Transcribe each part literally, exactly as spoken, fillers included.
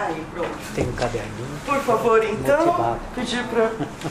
Aí, pronto. Tem um caderninho. Por favor, então, motivado. Pedir para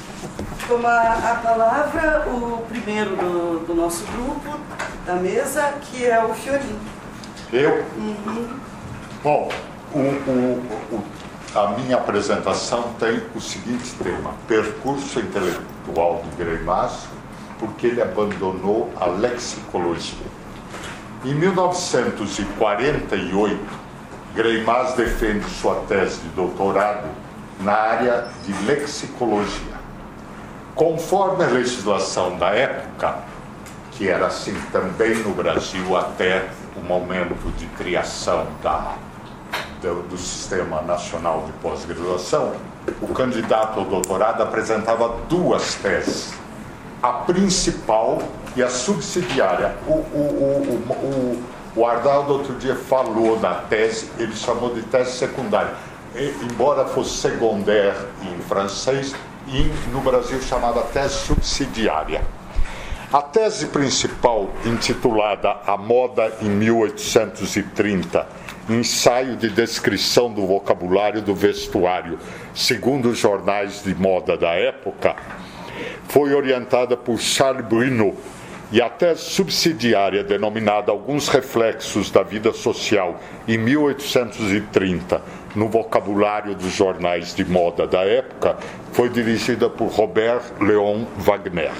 tomar a palavra o primeiro do, do nosso grupo, da mesa, que é o Fiorin. Eu? Uhum. Bom, o, o, o, a minha apresentação tem o seguinte tema: percurso intelectual de Greimas, porque ele abandonou a lexicologia. Em mil novecentos e quarenta e oito, Greimas defende sua tese de doutorado na área de lexicologia. Conforme a legislação da época, que era assim também no Brasil até o momento de criação da, do, do Sistema Nacional de Pós-Graduação, o candidato ao doutorado apresentava duas teses: a principal e a subsidiária. O, o, o, o, o Arnaldo outro dia falou da tese, ele chamou de tese secundária, e, embora fosse secondaire em francês, e no Brasil chamada tese subsidiária. A tese principal, intitulada A Moda em mil oitocentos e trinta, ensaio de descrição do vocabulário do vestuário, segundo os jornais de moda da época, foi orientada por Charles Bruno, e a tese subsidiária, denominada Alguns Reflexos da Vida Social em mil oitocentos e trinta, no vocabulário dos jornais de moda da época, foi dirigida por Robert Léon Wagner.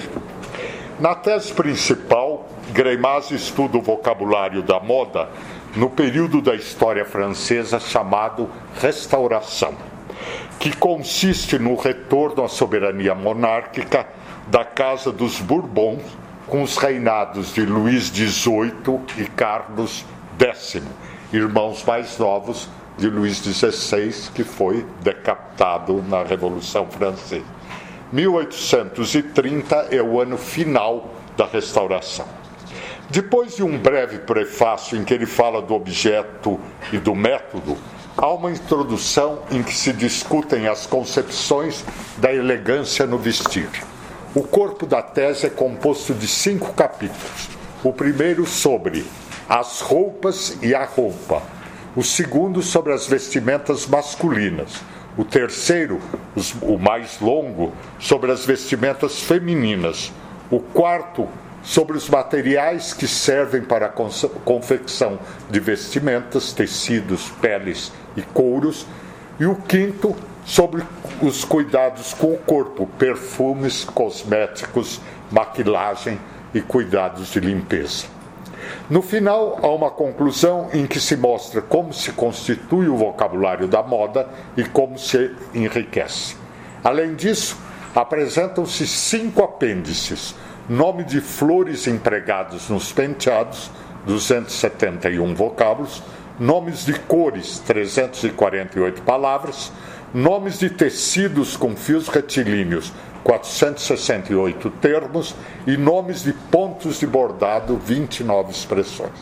Na tese principal, Greimas estuda o vocabulário da moda no período da história francesa chamado Restauração, que consiste no retorno à soberania monárquica da Casa dos Bourbons, com os reinados de Luís dezoito e Carlos décimo, irmãos mais novos de Luís dezesseis, que foi decapitado na Revolução Francesa. mil oitocentos e trinta é o ano final da Restauração. Depois de um breve prefácio em que ele fala do objeto e do método, há uma introdução em que se discutem as concepções da elegância no vestir. O corpo da tese é composto de cinco capítulos. O primeiro sobre as roupas e a roupa. O segundo sobre as vestimentas masculinas. O terceiro, os, o mais longo, sobre as vestimentas femininas. O quarto, sobre os materiais que servem para a confecção de vestimentas, tecidos, peles e couros. E o quinto, sobre os cuidados com o corpo, perfumes, cosméticos, maquilagem e cuidados de limpeza. No final, há uma conclusão em que se mostra como se constitui o vocabulário da moda e como se enriquece. Além disso, apresentam-se cinco apêndices: nome de flores empregados nos penteados, duzentos e setenta e um vocábulos, nomes de cores, trezentas e quarenta e oito palavras, nomes de tecidos com fios retilíneos, quatrocentos e sessenta e oito termos, e nomes de pontos de bordado, vinte e nove expressões.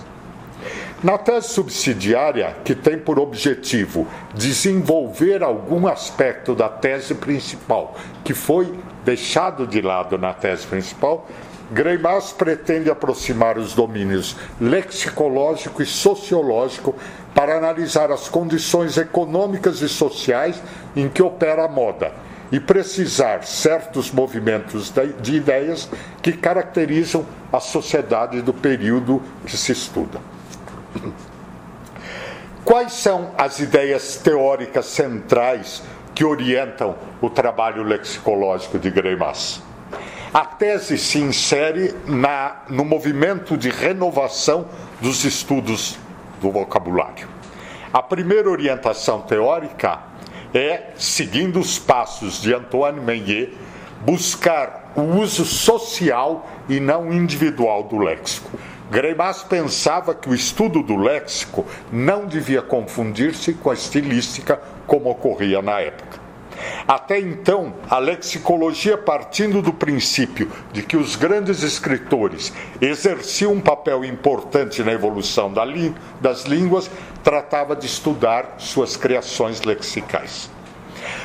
Na tese subsidiária, que tem por objetivo desenvolver algum aspecto da tese principal, que foi deixado de lado na tese principal, Greimas pretende aproximar os domínios lexicológico e sociológico para analisar as condições econômicas e sociais em que opera a moda e precisar certos movimentos de ideias que caracterizam a sociedade do período que se estuda. Quais são as ideias teóricas centrais que orientam o trabalho lexicológico de Greimas? A tese se insere na, no movimento de renovação dos estudos do vocabulário. A primeira orientação teórica é, seguindo os passos de Antoine Meillet, buscar o uso social e não individual do léxico. Greimas pensava que o estudo do léxico não devia confundir-se com a estilística como ocorria na época. Até então, a lexicologia, partindo do princípio de que os grandes escritores exerciam um papel importante na evolução das línguas, tratava de estudar suas criações lexicais.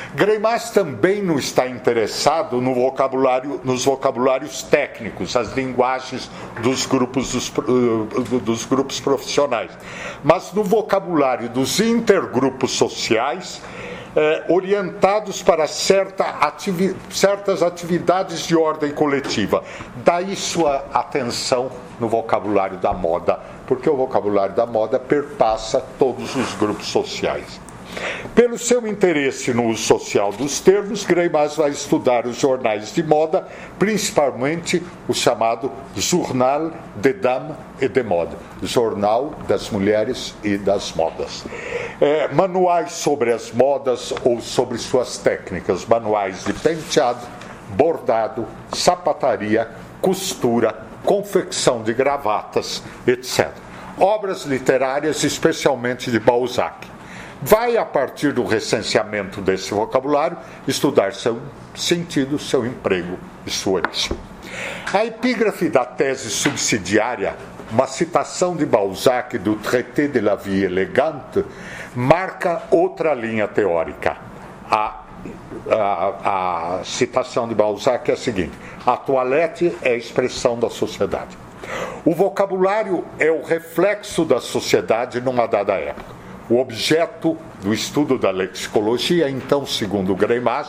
Greimas também não está interessado no vocabulário, nos vocabulários técnicos, as linguagens dos grupos, dos, dos grupos profissionais, mas no vocabulário dos intergrupos sociais, eh, orientados para certa ativi- certas atividades de ordem coletiva. Daí sua atenção no vocabulário da moda, porque o vocabulário da moda perpassa todos os grupos sociais. Pelo seu interesse no uso social dos termos, Greimas vai estudar os jornais de moda, principalmente o chamado Journal des Dames et des Modes, Jornal das Mulheres e das Modas. É, manuais sobre as modas ou sobre suas técnicas, manuais de penteado, bordado, sapataria, costura, confecção de gravatas, etcétera. Obras literárias, especialmente de Balzac. Vai, a partir do recenseamento desse vocabulário, estudar seu sentido, seu emprego e sua origem. A epígrafe da tese subsidiária, uma citação de Balzac do Traité de la vie élégante, marca outra linha teórica. A, a, a citação de Balzac é a seguinte: a toilette é a expressão da sociedade. O vocabulário é o reflexo da sociedade numa dada época. O objeto do estudo da lexicologia, então, segundo Greimas,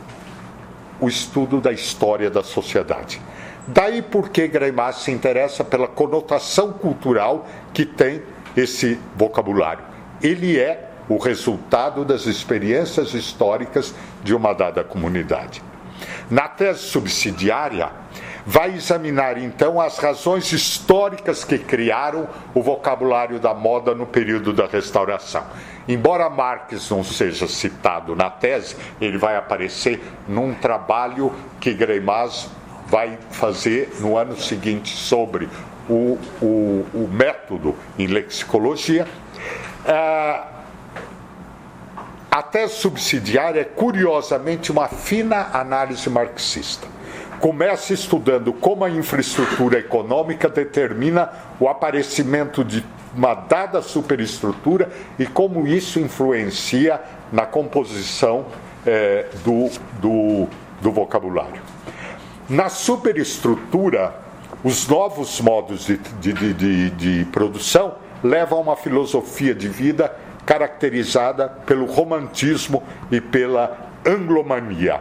o estudo da história da sociedade. Daí porque Greimas se interessa pela conotação cultural que tem esse vocabulário. Ele é o resultado das experiências históricas de uma dada comunidade. Na tese subsidiária, vai examinar então as razões históricas que criaram o vocabulário da moda no período da Restauração. Embora Marx não seja citado na tese, ele vai aparecer num trabalho que Greimas vai fazer no ano seguinte sobre o, o, o método em lexicologia. Ah, a tese subsidiária é, curiosamente, uma fina análise marxista. Começa estudando como a infraestrutura econômica determina o aparecimento de uma dada superestrutura e como isso influencia na composição eh, do, do, do vocabulário. Na superestrutura, os novos modos de, de, de, de produção levam a uma filosofia de vida caracterizada pelo romantismo e pela anglomania.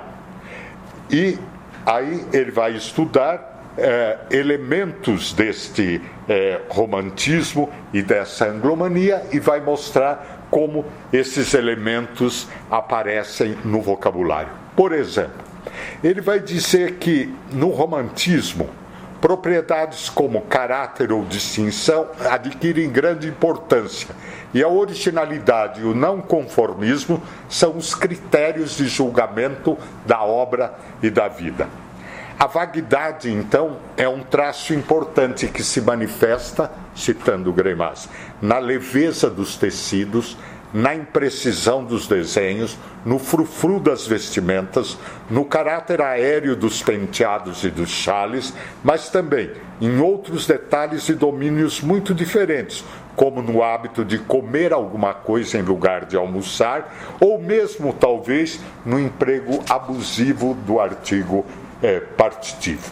E aí ele vai estudar eh, elementos deste eh, romantismo e dessa anglomania e vai mostrar como esses elementos aparecem no vocabulário. Por exemplo, ele vai dizer que no romantismo, propriedades como caráter ou distinção adquirem grande importância e a originalidade e o não conformismo são os critérios de julgamento da obra e da vida. A vaguidade, então, é um traço importante que se manifesta, citando Greimas, na leveza dos tecidos, na imprecisão dos desenhos, no frufru das vestimentas, no caráter aéreo dos penteados e dos chales, mas também em outros detalhes e domínios muito diferentes, como no hábito de comer alguma coisa em lugar de almoçar, ou mesmo, talvez, no emprego abusivo do artigo é, partitivo.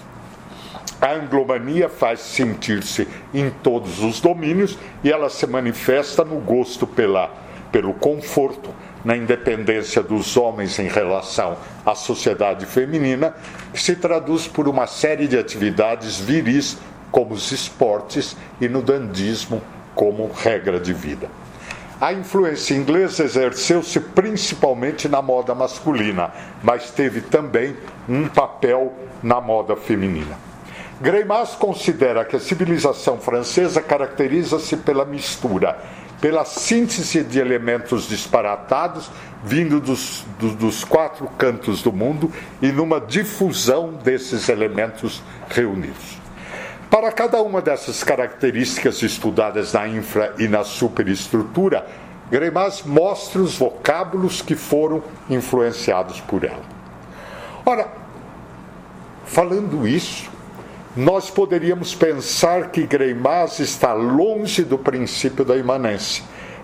A anglomania faz sentir-se em todos os domínios e ela se manifesta no gosto pela, pelo conforto, na independência dos homens em relação à sociedade feminina, que se traduz por uma série de atividades viris, como os esportes, e no dandismo, como regra de vida. A influência inglesa exerceu-se principalmente na moda masculina, mas teve também um papel na moda feminina. Greimas considera que a civilização francesa caracteriza-se pela mistura, pela síntese de elementos disparatados vindo dos, dos, dos quatro cantos do mundo e numa difusão desses elementos reunidos. Para cada uma dessas características estudadas na infra e na superestrutura, Greimas mostra os vocábulos que foram influenciados por ela. Ora, falando isso, nós poderíamos pensar que Greimas está longe do princípio da imanência,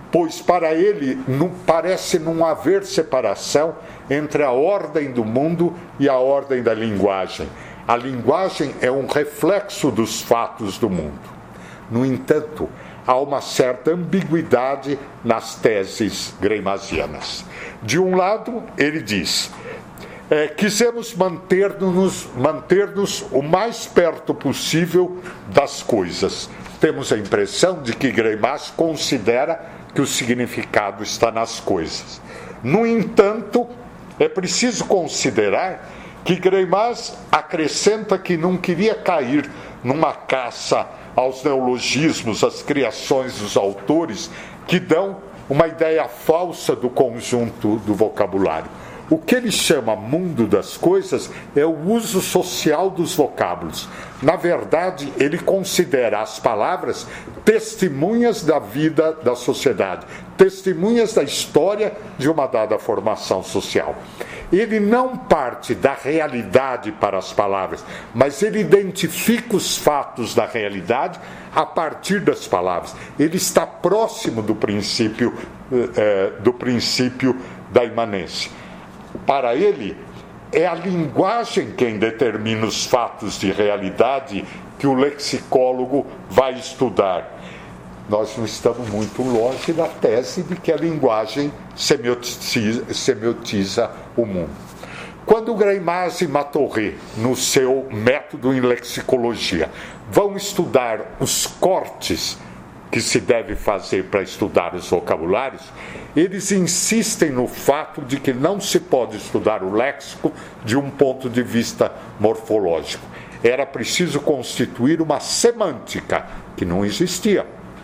pois para ele não, parece não haver separação entre a ordem do mundo e a ordem da linguagem. A linguagem é um reflexo dos fatos do mundo. No entanto, há uma certa ambiguidade nas teses greimasianas. De um lado, ele diz, é, quisemos manter-nos, manter-nos o mais perto possível das coisas. Temos a impressão de que Greimas considera que o significado está nas coisas. No entanto, é preciso considerar que Greimas acrescenta que não queria cair numa caça aos neologismos, às criações dos autores, que dão uma ideia falsa do conjunto do vocabulário. O que ele chama mundo das coisas é o uso social dos vocábulos. Na verdade, ele considera as palavras testemunhas da vida da sociedade, testemunhas da história de uma dada formação social. Ele não parte da realidade para as palavras, mas ele identifica os fatos da realidade a partir das palavras. Ele está próximo do princípio, eh, do princípio da imanência. Para ele, é a linguagem quem determina os fatos de realidade que o lexicólogo vai estudar. Nós não estamos muito longe da tese de que a linguagem semiotiza, semiotiza o mundo. Quando Greimas e Matorré, no seu método em lexicologia, vão estudar os cortes que se deve fazer para estudar os vocabulários, eles insistem no fato de que não se pode estudar o léxico de um ponto de vista morfológico. Era preciso constituir uma semântica que não existia.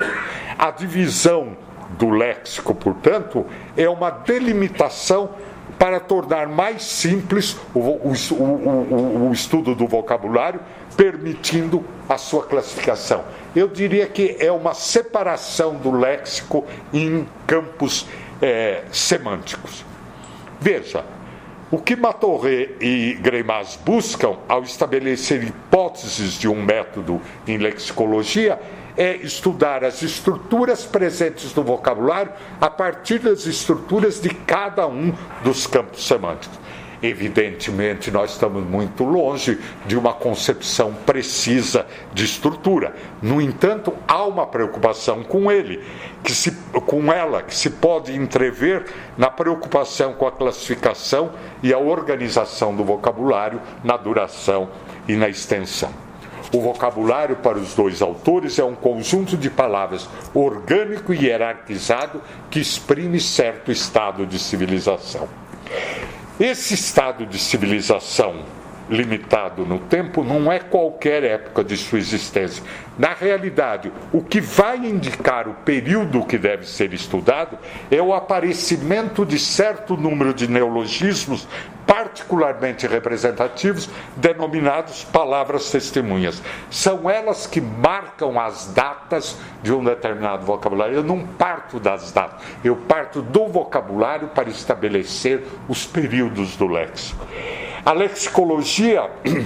A divisão do léxico, portanto, é uma delimitação para tornar mais simples o, o, o, o estudo do vocabulário, permitindo a sua classificação. Eu diria que é uma separação do léxico em campos é, semânticos. Veja, o que Matorré e Greimas buscam ao estabelecer hipóteses de um método em lexicologia é estudar as estruturas presentes no vocabulário a partir das estruturas de cada um dos campos semânticos. Evidentemente, nós estamos muito longe de uma concepção precisa de estrutura. No entanto, há uma preocupação com ele, que se, com ela, que se pode entrever na preocupação com a classificação e a organização do vocabulário na duração e na extensão. O vocabulário para os dois autores é um conjunto de palavras orgânico e hierarquizado que exprime certo estado de civilização. Esse estado de civilização limitado no tempo não é qualquer época de sua existência. Na realidade, o que vai indicar o período que deve ser estudado é o aparecimento de certo número de neologismos particularmente representativos, denominados palavras testemunhas. São elas que marcam as datas de um determinado vocabulário. Eu não parto das datas, eu parto do vocabulário para estabelecer os períodos do léxico. A lexicologia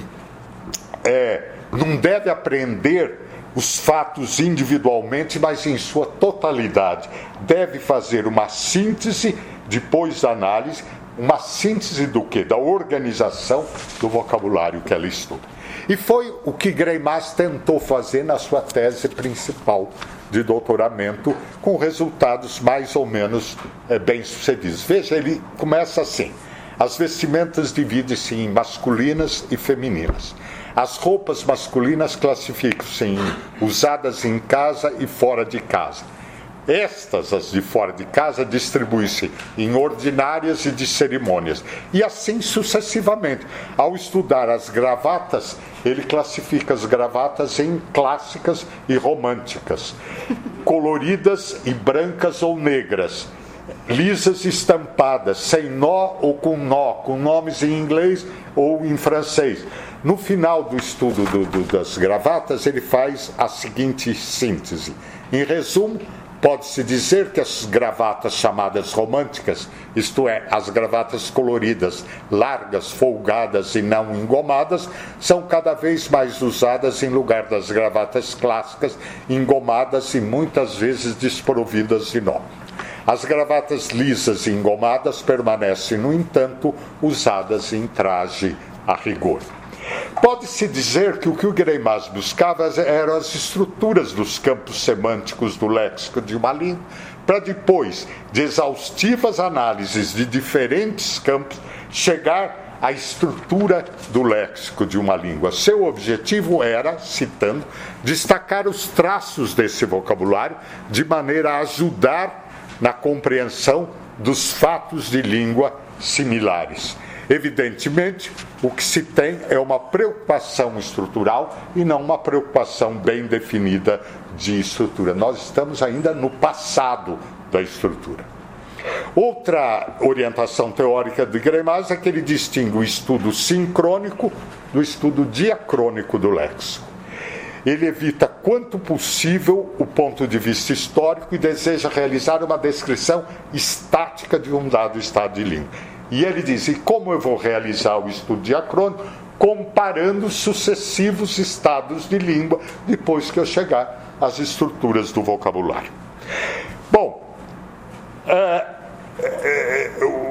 é, não deve aprender os fatos individualmente, mas em sua totalidade. Deve fazer uma síntese, depois da análise, uma síntese do quê? Da organização do vocabulário que ela estuda. E foi o que Greimas tentou fazer na sua tese principal de doutoramento, com resultados mais ou menos é, bem-sucedidos. Veja, ele começa assim: as vestimentas dividem-se em masculinas e femininas. As roupas masculinas classificam-se em usadas em casa e fora de casa. Estas, as de fora de casa, distribuem-se em ordinárias e de cerimônias. E assim sucessivamente. Ao estudar as gravatas, ele classifica as gravatas em clássicas e românticas, coloridas e brancas ou negras, lisas e estampadas, sem nó ou com nó, com nomes em inglês ou em francês. No final do estudo do, do, das gravatas, ele faz a seguinte síntese. Em resumo, pode-se dizer que as gravatas chamadas românticas, isto é, as gravatas coloridas, largas, folgadas e não engomadas, são cada vez mais usadas em lugar das gravatas clássicas, engomadas e muitas vezes desprovidas de nó. As gravatas lisas e engomadas permanecem, no entanto, usadas em traje a rigor. Pode-se dizer que o que o Greimas buscava eram as estruturas dos campos semânticos do léxico de uma língua, para depois de exaustivas análises de diferentes campos, chegar à estrutura do léxico de uma língua. Seu objetivo era, citando, destacar os traços desse vocabulário de maneira a ajudar na compreensão dos fatos de língua similares. Evidentemente, o que se tem é uma preocupação estrutural e não uma preocupação bem definida de estrutura. Nós estamos ainda no passado da estrutura. Outra orientação teórica de Greimas é que ele distingue o estudo sincrônico do estudo diacrônico do léxico. Ele evita, quanto possível, o ponto de vista histórico e deseja realizar uma descrição estática de um dado estado de língua. E ele diz, e como eu vou realizar o estudo diacrônico? Comparando sucessivos estados de língua depois que eu chegar às estruturas do vocabulário. Bom, é, é,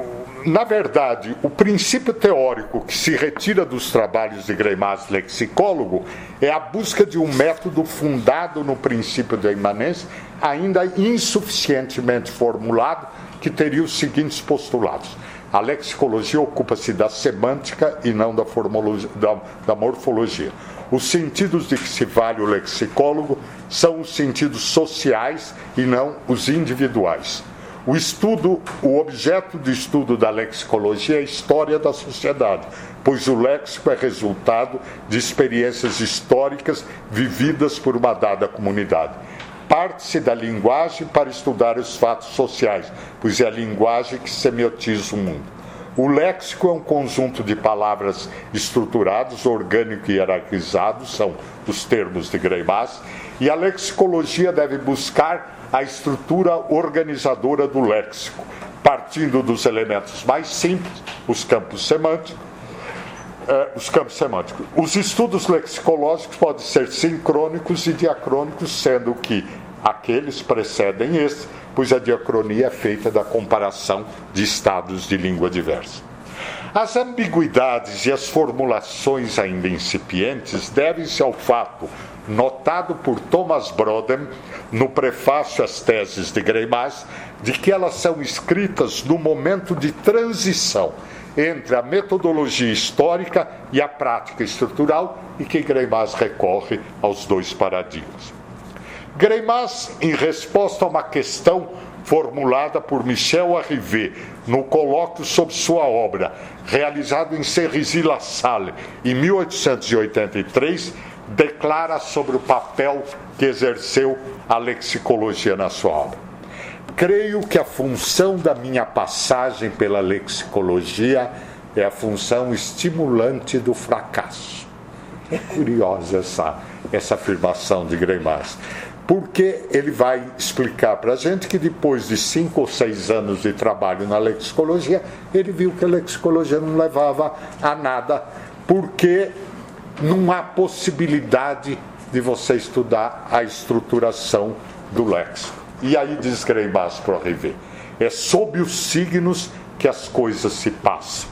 na verdade, o princípio teórico que se retira dos trabalhos de Greimas, lexicólogo, é a busca de um método fundado no princípio da imanência, ainda insuficientemente formulado, que teria os seguintes postulados. A lexicologia ocupa-se da semântica e não da, da, da morfologia. Os sentidos de que se vale o lexicólogo são os sentidos sociais e não os individuais. O estudo, o objeto de estudo da lexicologia é a história da sociedade, pois o léxico é resultado de experiências históricas vividas por uma dada comunidade. Parte-se da linguagem para estudar os fatos sociais, pois é a linguagem que semiotiza o mundo. O léxico é um conjunto de palavras estruturados, orgânico e hierarquizados, são os termos de Greimas, e a lexicologia deve buscar a estrutura organizadora do léxico, partindo dos elementos mais simples, os campos semânticos, eh, os campos semânticos. Os estudos lexicológicos podem ser sincrônicos e diacrônicos, sendo que aqueles precedem estes, pois a diacronia é feita da comparação de estados de língua diversa. As ambiguidades e as formulações ainda incipientes devem-se ao fato notado por Thomas Brodem no prefácio às teses de Greimas, de que elas são escritas no momento de transição entre a metodologia histórica e a prática estrutural, e que Greimas recorre aos dois paradigmas. Greimas, em resposta a uma questão formulada por Michel Arrivé no colóquio sobre sua obra, realizado em Cerisy-la-Salle em mil oitocentos e oitenta e três, declara sobre o papel que exerceu a lexicologia na sua obra. Creio que a função da minha passagem pela lexicologia é a função estimulante do fracasso. É curiosa essa, essa afirmação de Greimas, porque ele vai explicar para a gente que depois de cinco ou seis anos de trabalho na lexicologia, ele viu que a lexicologia não levava a nada, porque não há possibilidade de você estudar a estruturação do léxico. E aí diz Greimas para Arrivé, é sob os signos que as coisas se passam.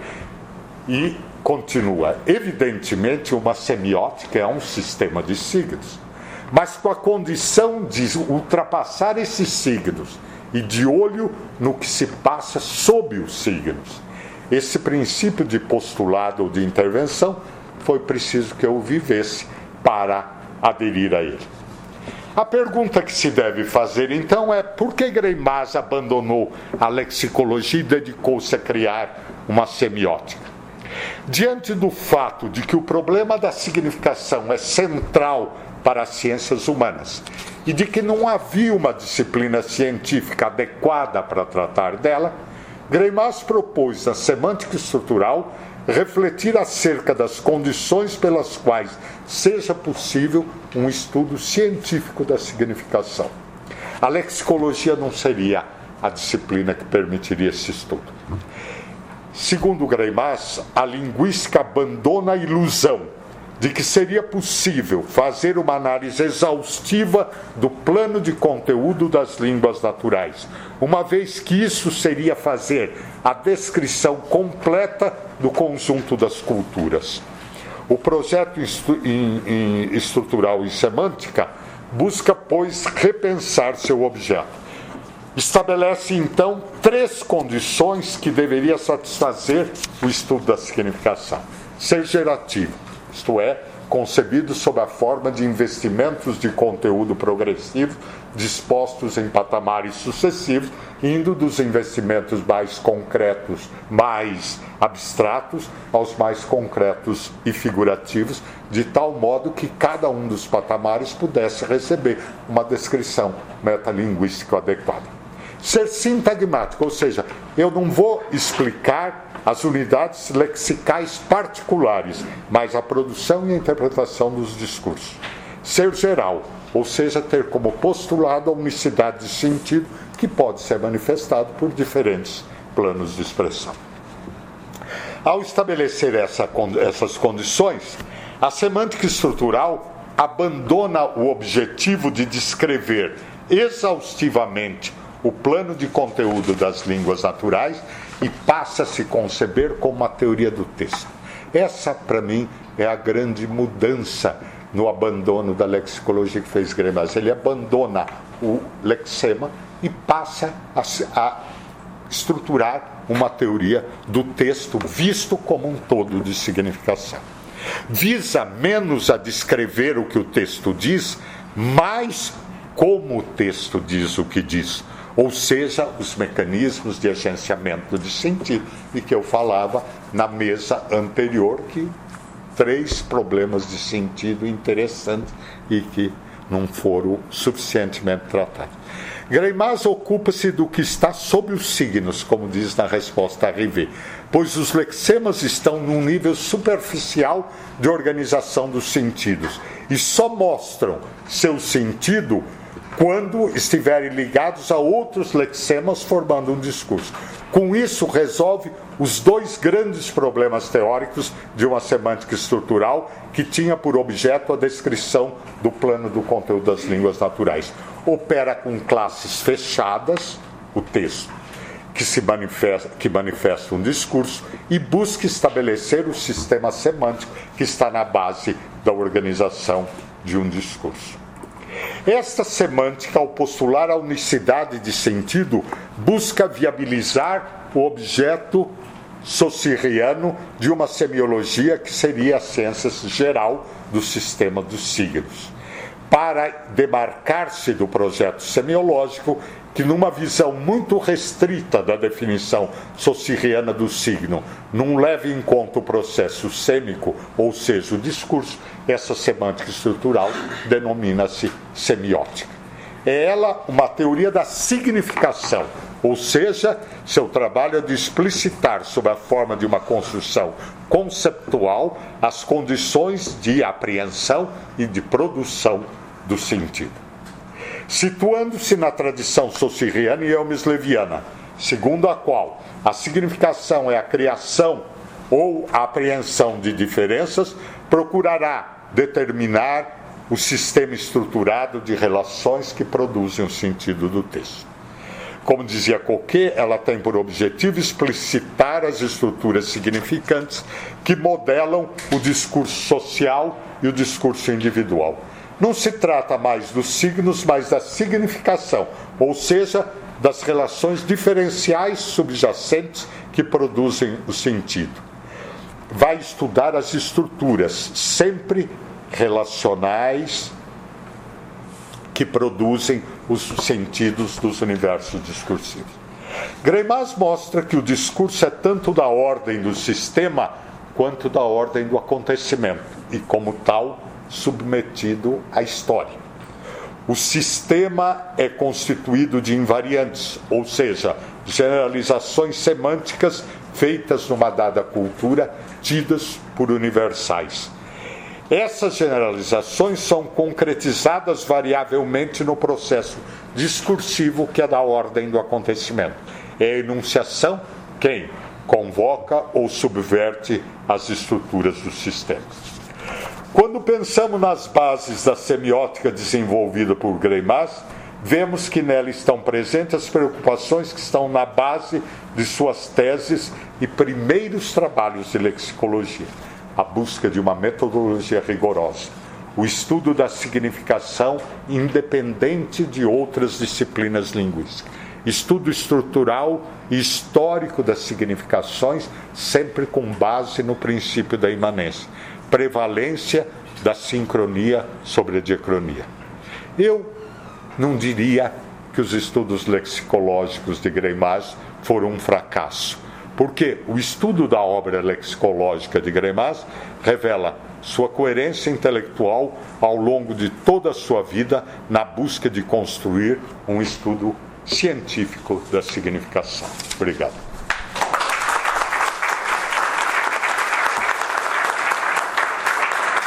E continua, evidentemente uma semiótica é um sistema de signos, mas com a condição de ultrapassar esses signos e de olho no que se passa sob os signos. Esse princípio de postulado ou de intervenção foi preciso que eu vivesse para aderir a ele. A pergunta que se deve fazer, então, é por que Greimas abandonou a lexicologia e dedicou-se a criar uma semiótica? Diante do fato de que o problema da significação é central para as ciências humanas e de que não havia uma disciplina científica adequada para tratar dela, Greimas propôs na semântica estrutural refletir acerca das condições pelas quais seja possível um estudo científico da significação. A lexicologia não seria a disciplina que permitiria esse estudo. Segundo Greimas, a linguística abandona a ilusão de que seria possível fazer uma análise exaustiva do plano de conteúdo das línguas naturais, uma vez que isso seria fazer a descrição completa do conjunto das culturas. O projeto estrutural em semântica busca, pois, repensar seu objeto. Estabelece, então, três condições que deveria satisfazer o estudo da significação. Ser gerativo, isto é, concebido sob a forma de investimentos de conteúdo progressivo dispostos em patamares sucessivos, indo dos investimentos mais concretos, mais abstratos, aos mais concretos e figurativos, de tal modo que cada um dos patamares pudesse receber uma descrição metalinguística adequada. Ser sintagmático, ou seja, eu não vou explicar as unidades lexicais particulares, mas a produção e a interpretação dos discursos. Ser geral, ou seja, ter como postulado a unicidade de sentido que pode ser manifestado por diferentes planos de expressão. Ao estabelecer essa, essas condições, a semântica estrutural abandona o objetivo de descrever exaustivamente o plano de conteúdo das línguas naturais e passa a se conceber como uma teoria do texto. Essa, para mim, é a grande mudança no abandono da lexicologia que fez Greimas. Ele abandona o lexema e passa a, a estruturar uma teoria do texto visto como um todo de significação. Visa menos a descrever o que o texto diz, mais como o texto diz o que diz. Ou seja, os mecanismos de agenciamento de sentido, e que eu falava na mesa anterior, que três problemas de sentido interessantes e que não foram suficientemente tratados. Greimas ocupa-se do que está sob os signos, como diz na resposta a Rivet, pois os lexemas estão num nível superficial de organização dos sentidos e só mostram seu sentido quando estiverem ligados a outros lexemas formando um discurso. Com isso, resolve os dois grandes problemas teóricos de uma semântica estrutural que tinha por objeto a descrição do plano do conteúdo das línguas naturais. Opera com classes fechadas, o texto, que, se manifesta, que manifesta um discurso, e busca estabelecer o sistema semântico que está na base da organização de um discurso. Esta semântica, ao postular a unicidade de sentido, busca viabilizar o objeto saussuriano de uma semiologia que seria a ciência geral do sistema dos signos, para demarcar-se do projeto semiológico que, numa visão muito restrita da definição saussuriana do signo, não leva em conta o processo sêmico, ou seja, o discurso, essa semântica estrutural denomina-se semiótica. É ela uma teoria da significação, ou seja, seu trabalho é de explicitar, sob a forma de uma construção conceptual, as condições de apreensão e de produção do sentido. Situando-se na tradição saussuriana e eumesleviana, segundo a qual a significação é a criação ou a apreensão de diferenças, procurará determinar o sistema estruturado de relações que produzem o sentido do texto. Como dizia Coquet, ela tem por objetivo explicitar as estruturas significantes que modelam o discurso social e o discurso individual. Não se trata mais dos signos, mas da significação, ou seja, das relações diferenciais subjacentes que produzem o sentido. Vai estudar as estruturas, sempre relacionais, que produzem os sentidos dos universos discursivos. Greimas mostra que o discurso é tanto da ordem do sistema quanto da ordem do acontecimento, e como tal, submetido à história. O sistema é constituído de invariantes, ou seja, generalizações semânticas feitas numa dada cultura, tidas por universais. Essas generalizações são concretizadas variavelmente no processo discursivo que é da ordem do acontecimento. É a enunciação quem convoca ou subverte as estruturas dos sistemas. Quando pensamos nas bases da semiótica desenvolvida por Greimas, vemos que nela estão presentes as preocupações que estão na base de suas teses e primeiros trabalhos de lexicologia. A busca de uma metodologia rigorosa, o estudo da significação independente de outras disciplinas linguísticas, estudo estrutural e histórico das significações, sempre com base no princípio da imanência, prevalência da sincronia sobre a diacronia. Eu não diria que os estudos lexicológicos de Greimas foram um fracasso, porque o estudo da obra lexicológica de Greimas revela sua coerência intelectual ao longo de toda a sua vida na busca de construir um estudo científico da significação. Obrigado.